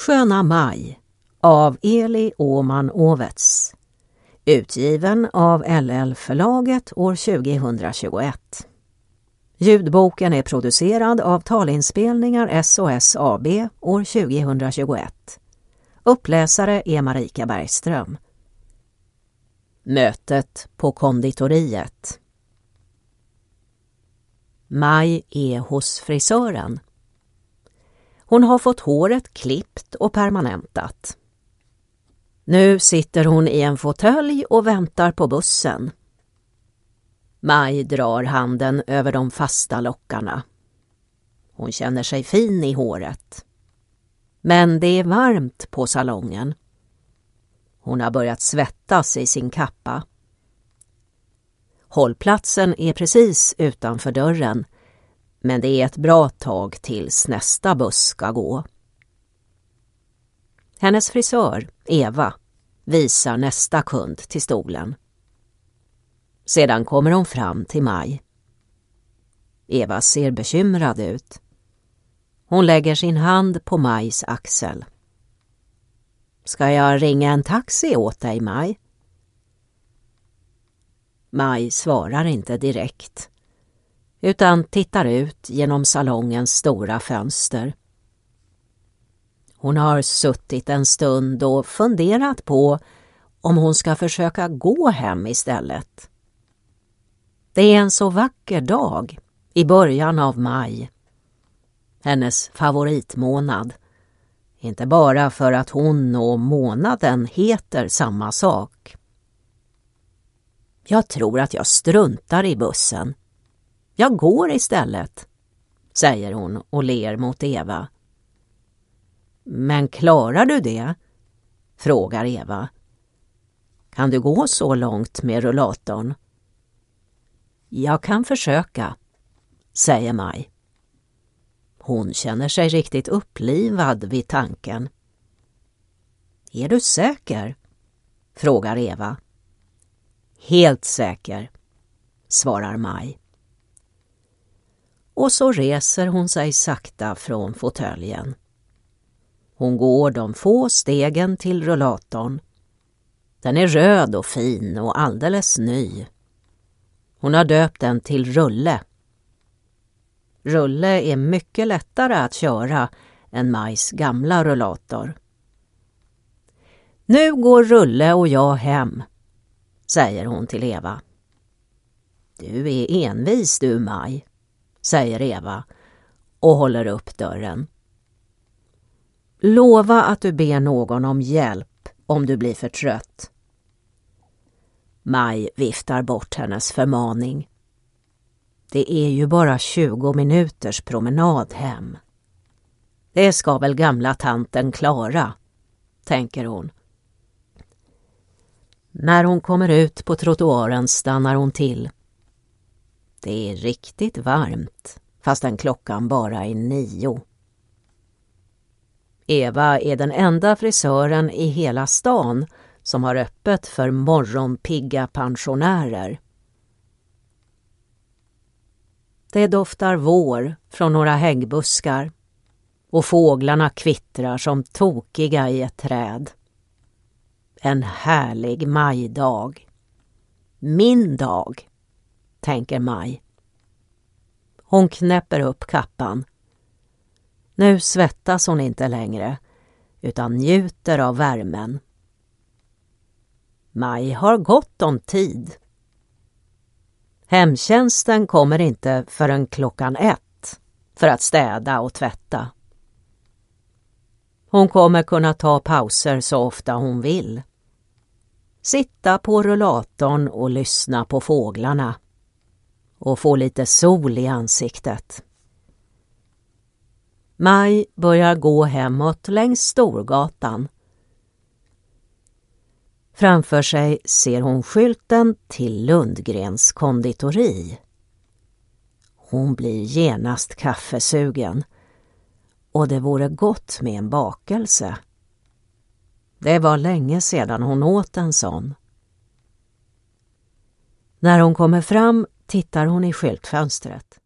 Sköna maj av Eli Åman-Ovets. Utgiven av LL-förlaget år 2021. Ljudboken är producerad av Talinspelningar SOS AB år 2021. Uppläsare är Marika Bergström. Mötet på konditoriet. Maj är hos frisören. Hon har fått håret klippt och permanentat. Nu sitter hon i en fåtölj och väntar på bussen. Maj drar handen över de fasta lockarna. Hon känner sig fin i håret. Men det är varmt på salongen. Hon har börjat svettas i sin kappa. Hållplatsen är precis utanför dörren, men det är ett bra tag tills nästa buss ska gå. Hennes frisör, Eva, visar nästa kund till stolen. Sedan kommer hon fram till Maj. Eva ser bekymrad ut. Hon lägger sin hand på Majs axel. Ska jag ringa en taxi åt dig, Maj? Maj svarar inte direkt, utan tittar ut genom salongens stora fönster. Hon har suttit en stund och funderat på om hon ska försöka gå hem istället. Det är en så vacker dag i början av maj. Hennes favoritmånad. Inte bara för att hon och månaden heter samma sak. Jag tror att jag struntar i bussen. Jag går istället, säger hon och ler mot Eva. Men klarar du det? Frågar Eva. Kan du gå så långt med rullatorn? Jag kan försöka, säger Maj. Hon känner sig riktigt upplivad vid tanken. Är du säker? Frågar Eva. Helt säker, svarar Maj. Och så reser hon sig sakta från fåtöljen. Hon går de få stegen till rullatorn. Den är röd och fin och alldeles ny. Hon har döpt den till Rulle. Rulle är mycket lättare att köra än Majs gamla rullator. Nu går Rulle och jag hem, säger hon till Eva. Du är envis du, Maj, säger Eva och håller upp dörren. Lova att du ber någon om hjälp om du blir för trött. Maj viftar bort hennes förmaning. Det är ju bara 20 minuters promenad hem. Det ska väl gamla tanten klara, tänker hon. När hon kommer ut på trottoaren stannar hon till. Det är riktigt varmt, fastän klockan bara är 9. Eva är den enda frisören i hela stan som har öppet för morgonpigga pensionärer. Det doftar vår från några häggbuskar och fåglarna kvittrar som tokiga i ett träd. En härlig majdag. Min dag, tänker Maj. Hon knäpper upp kappan. Nu svettas hon inte längre, utan njuter av värmen. Maj har gott om tid. Hemtjänsten kommer inte förrän klockan 1 för att städa och tvätta. Hon kommer kunna ta pauser så ofta hon vill. Sitta på rullatorn och lyssna på fåglarna. Och få lite sol i ansiktet. Maj börjar gå hemåt längs Storgatan. Framför sig ser hon skylten till Lundgrens konditori. Hon blir genast kaffesugen. Och det vore gott med en bakelse. Det var länge sedan hon åt en sån. När hon kommer fram tittar hon i skyltfönstret.